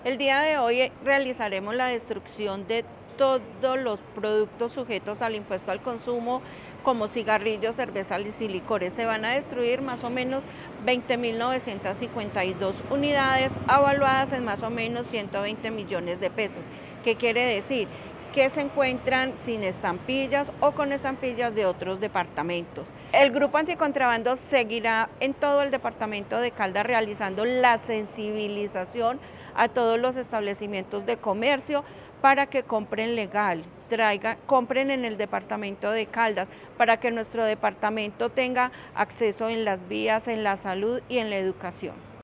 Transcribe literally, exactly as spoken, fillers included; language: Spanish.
El día de hoy eh, realizaremos la destrucción de todos los productos sujetos al impuesto al consumo, como cigarrillos, cervezas y licores. Se van a destruir más o menos veinte mil novecientas cincuenta y dos unidades, evaluadas en más o menos ciento veinte millones de pesos. ¿Qué quiere decir? Que se encuentran sin estampillas o con estampillas de otros departamentos. El Grupo Anticontrabando seguirá en todo el departamento de Caldas realizando la sensibilización a todos los establecimientos de comercio para que compren legal, traigan, compren en el departamento de Caldas, para que nuestro departamento tenga acceso en las vías, en la salud y en la educación.